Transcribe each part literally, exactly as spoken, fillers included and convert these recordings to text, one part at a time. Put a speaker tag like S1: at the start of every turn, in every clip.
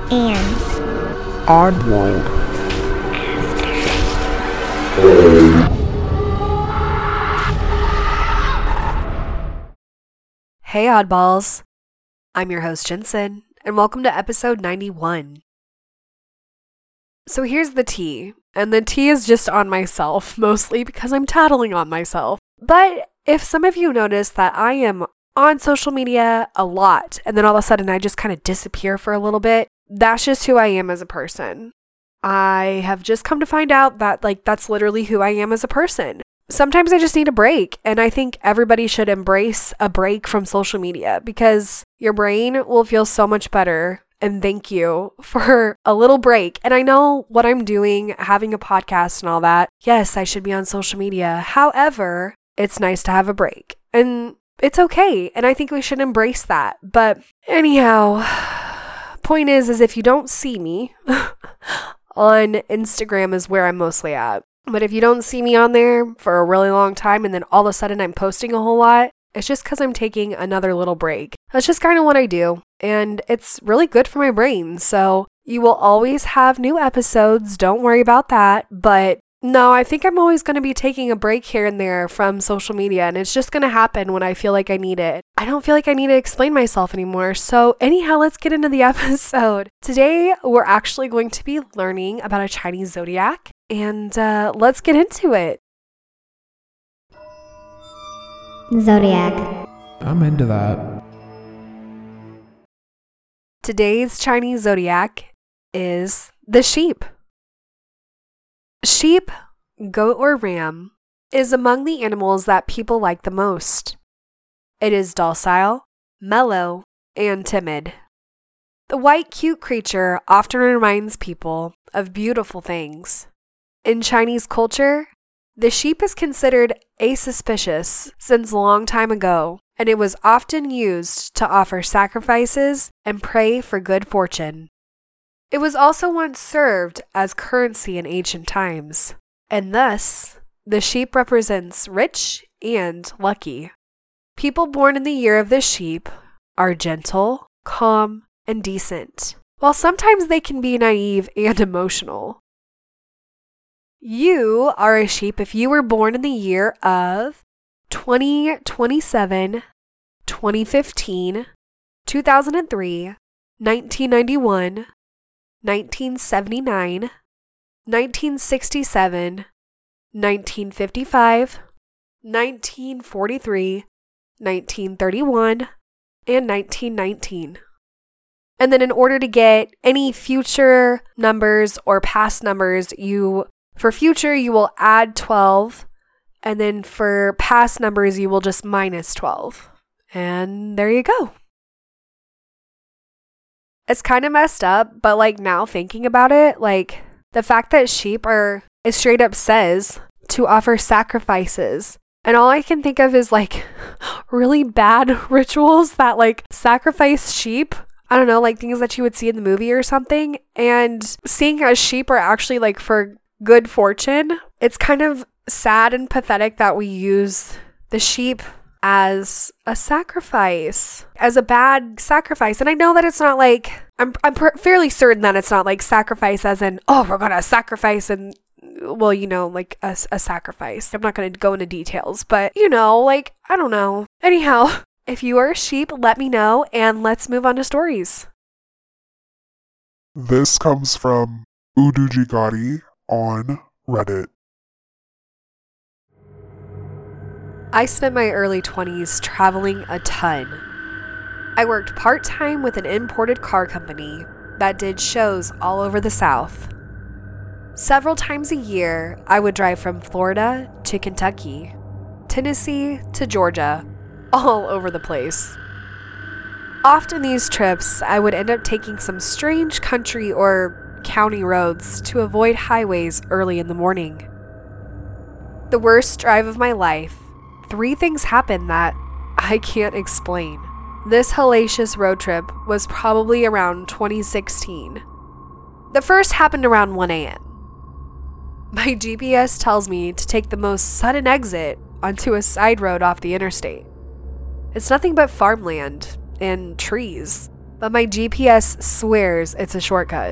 S1: and
S2: Oddworld.
S3: Hey oddballs, I'm your host Jensen, and welcome to episode ninety-one. So here's the tea, and the tea is just on myself, mostly because I'm tattling on myself. But if some of you notice that I am on social media a lot, and then all of a sudden I just kind of disappear for a little bit, that's just who I am as a person. I have just come to find out that like that's literally who I am as a person. Sometimes I just need a break, and I think everybody should embrace a break from social media because your brain will feel so much better. And thank you for a little break. And I know what I'm doing, having a podcast and all that. Yes, I should be on social media. However, it's nice to have a break, and it's okay. And I think we should embrace that. But anyhow, point is, is if you don't see me on Instagram is where I'm mostly at. But if you don't see me on there for a really long time and then all of a sudden I'm posting a whole lot, it's just because I'm taking another little break. That's just kind of what I do. And it's really good for my brain. So you will always have new episodes. Don't worry about that. But no, I think I'm always going to be taking a break here and there from social media. And it's just going to happen when I feel like I need it. I don't feel like I need to explain myself anymore. So anyhow, let's get into the episode. Today, we're actually going to be learning about a Chinese zodiac. And uh, let's get into it.
S1: Zodiac.
S2: I'm into that.
S3: Today's Chinese zodiac is the sheep. Sheep, goat, or ram is among the animals that people like the most. It is docile, mellow, and timid. The white, cute creature often reminds people of beautiful things. In Chinese culture, the sheep is considered auspicious since a long time ago, and it was often used to offer sacrifices and pray for good fortune. It was also once served as currency in ancient times, and thus, the sheep represents rich and lucky. People born in the year of the sheep are gentle, calm, and decent, while sometimes they can be naive and emotional. You are a sheep if you were born in the year of twenty twenty-seven, twenty fifteen, two thousand three, nineteen ninety-one, nineteen seventy-nine, nineteen sixty-seven, nineteen fifty-five, nineteen forty-three, nineteen thirty-one, and nineteen nineteen. And then in order to get any future numbers or past numbers, you for future you will add twelve, and then for past numbers you will just minus twelve. And there you go. It's kind of messed up, but like now thinking about it, like the fact that sheep are, it straight up says to offer sacrifices. And all I can think of is like really bad rituals that like sacrifice sheep. I don't know, like things that you would see in the movie or something. And seeing as sheep are actually like for good fortune, it's kind of sad and pathetic that we use the sheep as a sacrifice, as a bad sacrifice. And I know that it's not like, I'm I'm pr- fairly certain that it's not like sacrifice as in, oh, we're going to sacrifice and, well, you know, like a, a sacrifice. I'm not going to go into details, but you know, like, I don't know. Anyhow, if you are a sheep, let me know and let's move on to stories.
S4: This comes from Udujigari on Reddit.
S3: I spent my early twenties traveling a ton. I worked part-time with an imported car company that did shows all over the South. Several times a year, I would drive from Florida to Kentucky, Tennessee to Georgia, all over the place. Often these trips, I would end up taking some strange country or county roads to avoid highways early in the morning. The worst drive of my life, three things happened that I can't explain. This hellacious road trip was probably around twenty sixteen. The first happened around one a.m. My G P S tells me to take the most sudden exit onto a side road off the interstate. It's nothing but farmland and trees. but my G P S swears it's a shortcut.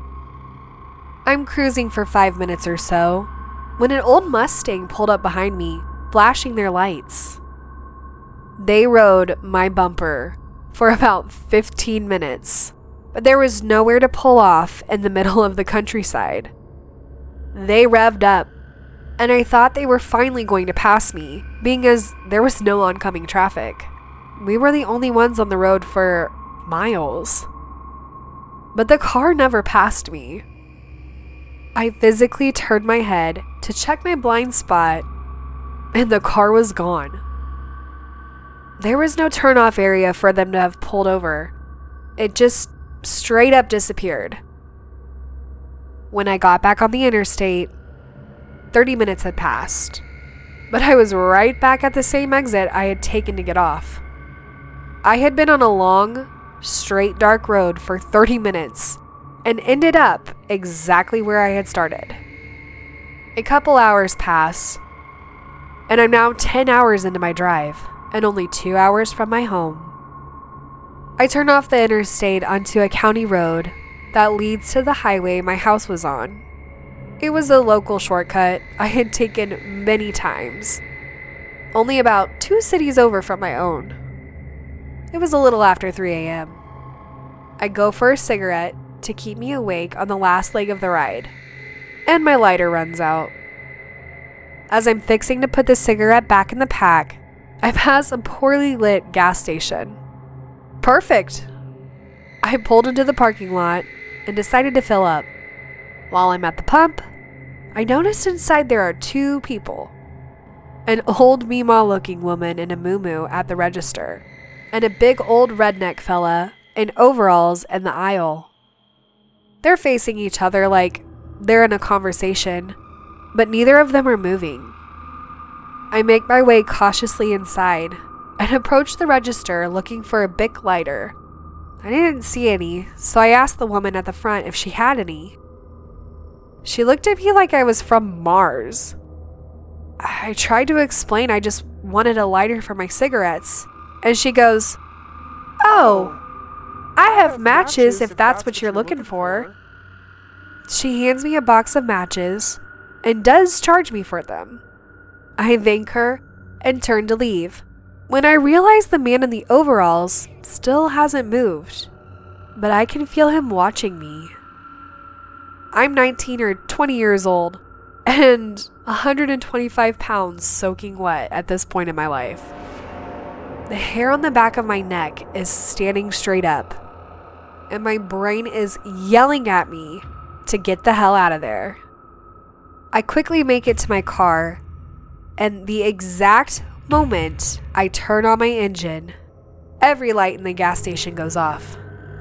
S3: I'm cruising for five minutes or so when an old Mustang pulled up behind me, flashing their lights. They rode my bumper for about fifteen minutes, but there was nowhere to pull off in the middle of the countryside. They revved up, and I thought they were finally going to pass me, being as there was no oncoming traffic. We were the only ones on the road for miles. But the car never passed me. I physically turned my head to check my blind spot, and the car was gone. There was no turnoff area for them to have pulled over. It just straight up disappeared. When I got back on the interstate, thirty minutes had passed, but I was right back at the same exit I had taken to get off. I had been on a long, straight dark road for thirty minutes and ended up exactly where I had started. A couple hours pass, and I'm now ten hours into my drive and only two hours from my home. I turn off the interstate onto a county road that leads to the highway my house was on. It was a local shortcut I had taken many times, only about two cities over from my own. It was a little after three a.m. I go for a cigarette to keep me awake on the last leg of the ride, and my lighter runs out. As I'm fixing to put the cigarette back in the pack, I pass a poorly lit gas station. Perfect! I pulled into the parking lot and decided to fill up. While I'm at the pump, I noticed inside there are two people. An old Meemaw looking woman in a muumuu at the register, and a big old redneck fella in overalls in the aisle. They're facing each other like they're in a conversation, but neither of them are moving. I make my way cautiously inside and approach the register looking for a Bic lighter. I didn't see any, so I asked the woman at the front if she had any. She looked at me like I was from Mars. I tried to explain I just wanted a lighter for my cigarettes, and she goes, "Oh, I have matches if that's what you're looking for." She hands me a box of matches and does charge me for them. I thank her and turn to leave, when I realize the man in the overalls still hasn't moved, but I can feel him watching me. I'm nineteen or twenty years old and one hundred twenty-five pounds soaking wet at this point in my life. The hair on the back of my neck is standing straight up, and my brain is yelling at me to get the hell out of there. I quickly make it to my car, and the exact moment I turn on my engine, every light in the gas station goes off.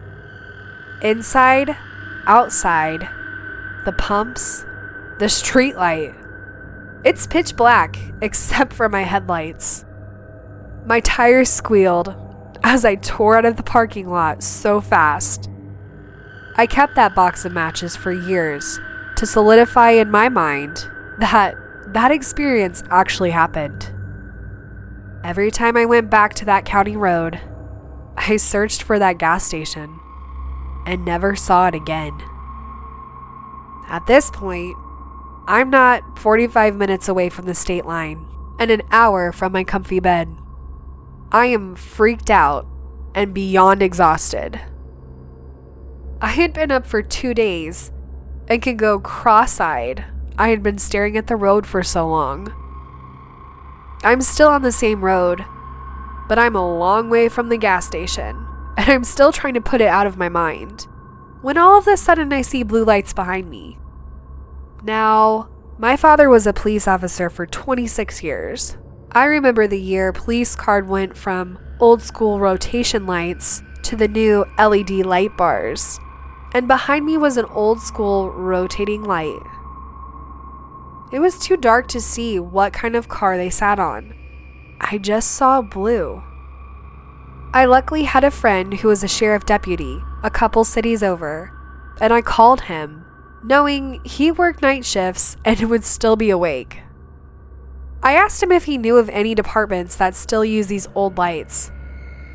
S3: Inside, outside, the pumps, the street light. It's pitch black except for my headlights. My tires squealed as I tore out of the parking lot so fast. I kept that box of matches for years to solidify in my mind that that experience actually happened. Every time I went back to that county road, I searched for that gas station and never saw it again. At this point, I'm not forty-five minutes away from the state line and an hour from my comfy bed. I am freaked out and beyond exhausted. I had been up for two days and could go cross-eyed. I had been staring at the road for so long. I'm still on the same road, but I'm a long way from the gas station, and I'm still trying to put it out of my mind, when all of a sudden I see blue lights behind me. Now, my father was a police officer for twenty-six years. I remember the year police card went from old school rotation lights to the new L E D light bars, and behind me was an old school rotating light. It was too dark to see what kind of car they sat on. I just saw blue. I luckily had a friend who was a sheriff deputy a couple cities over, and I called him, knowing he worked night shifts and would still be awake. I asked him if he knew of any departments that still use these old lights,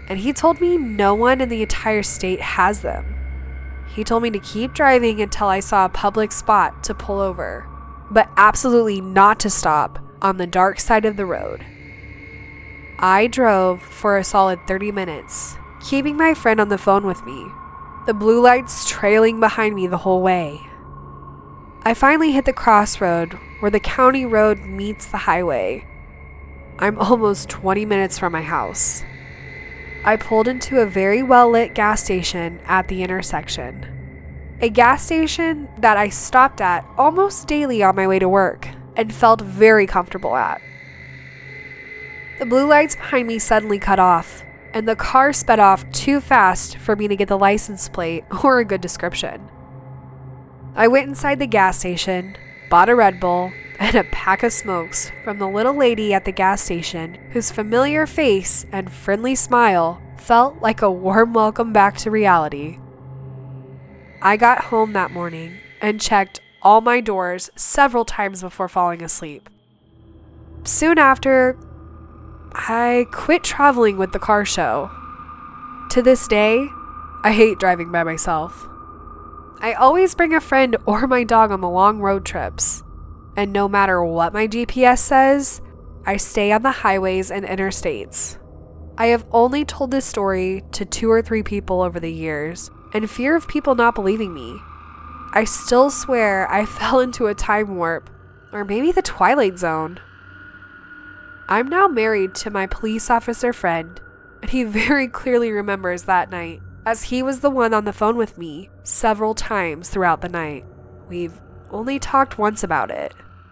S3: and he told me no one in the entire state has them. He told me to keep driving until I saw a public spot to pull over, but absolutely not to stop on the dark side of the road. I drove for a solid thirty minutes, keeping my friend on the phone with me, the blue lights trailing behind me the whole way. I finally hit the crossroad where the county road meets the highway. I'm almost twenty minutes from my house. I pulled into a very well-lit gas station at the intersection. A gas station that I stopped at almost daily on my way to work and felt very comfortable at. The blue lights behind me suddenly cut off, and the car sped off too fast for me to get the license plate or a good description. I went inside the gas station, bought a Red Bull, and a pack of smokes from the little lady at the gas station whose familiar face and friendly smile felt like a warm welcome back to reality. I got home that morning and checked all my doors several times before falling asleep. Soon after, I quit traveling with the car show. To this day, I hate driving by myself. I always bring a friend or my dog on the long road trips. And no matter what my G P S says, I stay on the highways and interstates. I have only told this story to two or three people over the years, in fear of people not believing me. I still swear I fell into a time warp, or maybe the Twilight Zone. I'm now married to my police officer friend, and he very clearly remembers that night, as he was the one on the phone with me several times throughout the night. We've only talked once about it.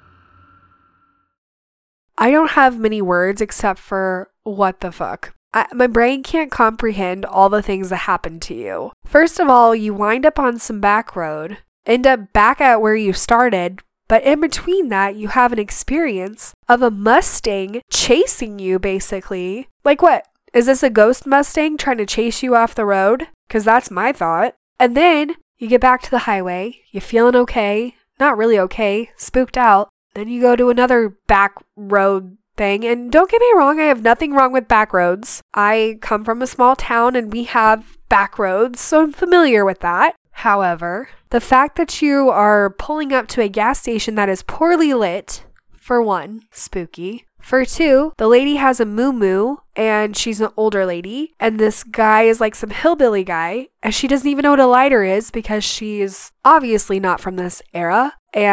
S3: I don't have many words except for what the fuck. I, my brain can't comprehend all the things that happened to you. First of all, you wind up on some back road, end up back at where you started, but in between that, you have an experience of a Mustang chasing you, basically. Like what? Is this a ghost Mustang trying to chase you off the road? Because that's my thought. And then you get back to the highway, you're feeling okay, not really okay, spooked out. Then you go to another back road thing. And don't get me wrong, I have nothing wrong with back roads. I come from a small town and we have back roads, so I'm familiar with that. However, the fact that you are pulling up to a gas station that is poorly lit, for one, spooky. For two, the lady has a moo-moo and she's an older lady, and this guy is like some hillbilly guy, and she doesn't even know what a lighter is because she's obviously not from this era,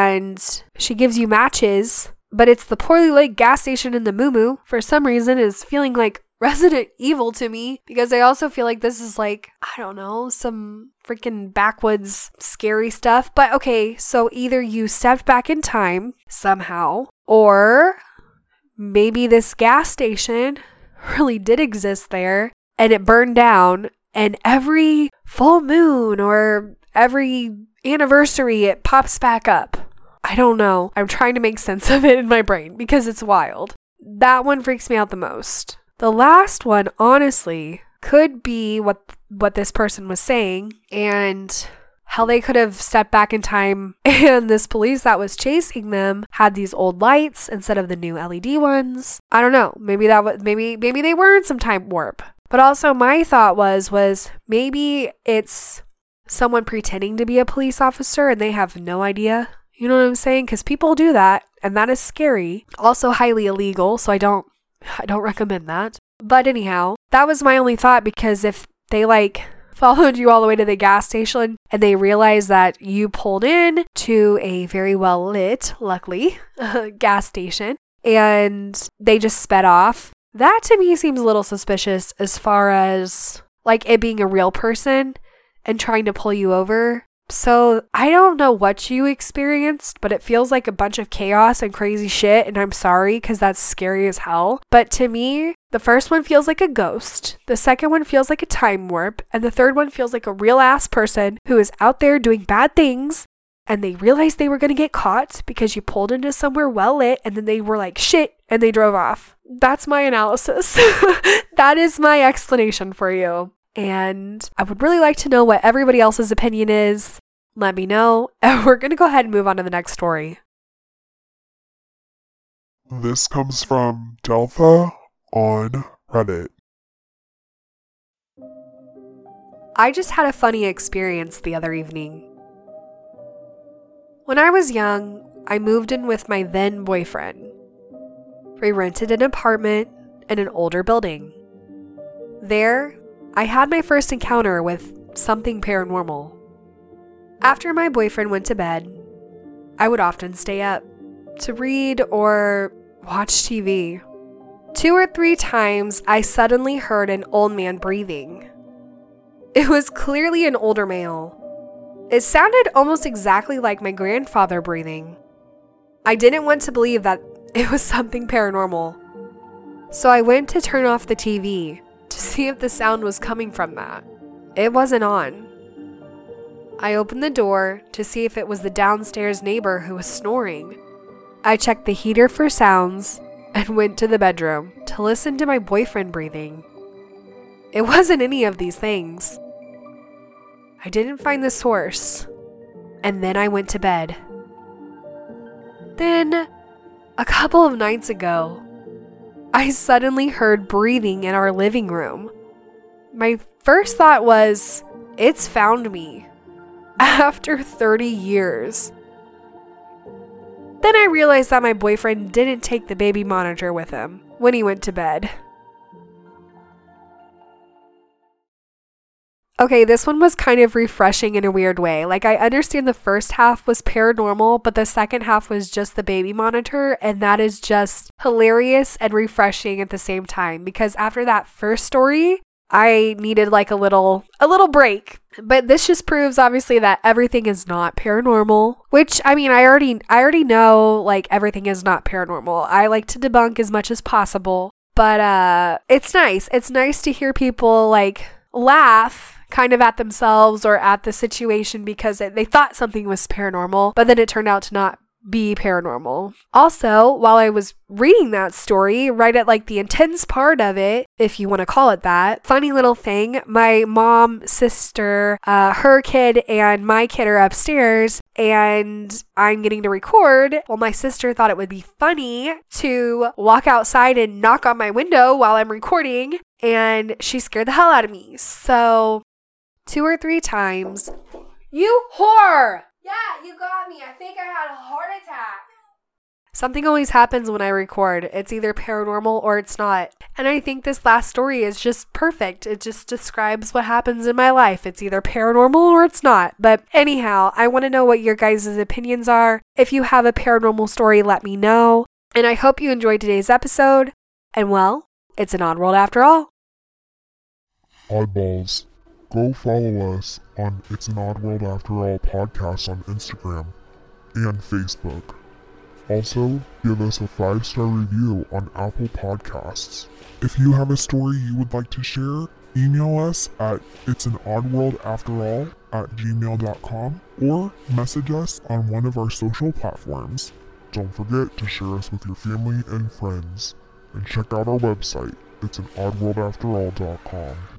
S3: and she gives you matches, but it's the poorly lit gas station, and the moo-moo for some reason is feeling like Resident Evil to me, because I also feel like this is like, I don't know, some freaking backwoods scary stuff. But okay, so either you stepped back in time somehow, or maybe this gas station really did exist there and it burned down, and every full moon or every anniversary it pops back up. I don't know. I'm trying to make sense of it in my brain because it's wild. That one freaks me out the most. The last one, honestly, could be what what this person was saying, and how they could have stepped back in time and this police that was chasing them had these old lights instead of the new L E D ones. I don't know. Maybe that was maybe maybe they were in some time warp. But also my thought was was maybe it's someone pretending to be a police officer and they have no idea. You know what I'm saying? Because people do that, and that is scary. Also highly illegal, so I don't I don't recommend that. But anyhow, that was my only thought, because if they like followed you all the way to the gas station and they realized that you pulled in to a very well lit, luckily, uh, gas station, and they just sped off, that to me seems a little suspicious as far as like it being a real person and trying to pull you over. So I don't know what you experienced, but it feels like a bunch of chaos and crazy shit, and I'm sorry because that's scary as hell. But to me, the first one feels like a ghost, the second one feels like a time warp, and the third one feels like a real ass person who is out there doing bad things, and they realized they were going to get caught because you pulled into somewhere well lit, and then they were like, shit, and they drove off. That's my analysis. That is my explanation for you. And I would really like to know what everybody else's opinion is. Let me know. And we're going to go ahead and move on to the next story.
S4: This comes from Delta on Reddit.
S3: I just had a funny experience the other evening. When I was young, I moved in with my then boyfriend. We rented an apartment in an older building. There, I had my first encounter with something paranormal. After my boyfriend went to bed, I would often stay up to read or watch T V. Two or three times, I suddenly heard an old man breathing. It was clearly an older male. It sounded almost exactly like my grandfather breathing. I didn't want to believe that it was something paranormal. So I went to turn off the T V to see if the sound was coming from that. It wasn't on. I opened the door to see if it was the downstairs neighbor who was snoring. I checked the heater for sounds and went to the bedroom to listen to my boyfriend breathing. It wasn't any of these things. I didn't find the source, and then I went to bed. Then, a couple of nights ago, I suddenly heard breathing in our living room. My first thought was, it's found me. After thirty years. Then I realized that my boyfriend didn't take the baby monitor with him when he went to bed. Okay, this one was kind of refreshing in a weird way. Like, I understand the first half was paranormal, but the second half was just the baby monitor, and that is just hilarious and refreshing at the same time, because after that first story, I needed like a little a little break. But this just proves obviously that everything is not paranormal, which I mean, I already I already know like everything is not paranormal. I like to debunk as much as possible, but uh it's nice. It's nice to hear people like laugh kind of at themselves or at the situation because they thought something was paranormal, but then it turned out to not be paranormal. Also, while I was reading that story, right at like the intense part of it, if you want to call it that, funny little thing, my mom, sister, uh, her kid, and my kid are upstairs, and I'm getting to record. Well, my sister thought it would be funny to walk outside and knock on my window while I'm recording, and she scared the hell out of me. So, two or three times, you whore! Yeah, you got me. I think I had a heart attack. Something always happens when I record. It's either paranormal or it's not. And I think this last story is just perfect. It just describes what happens in my life. It's either paranormal or it's not. But anyhow, I want to know what your guys' opinions are. If you have a paranormal story, let me know. And I hope you enjoyed today's episode. And well, it's an odd world after all.
S4: Oddballs. Go follow us on It's an Odd World After All podcast on Instagram and Facebook. Also, give us a five-star review on Apple Podcasts. If you have a story you would like to share, email us at it's an odd world after all at gmail dot com or message us on one of our social platforms. Don't forget to share us with your family and friends. And check out our website, it's an odd world after all dot com.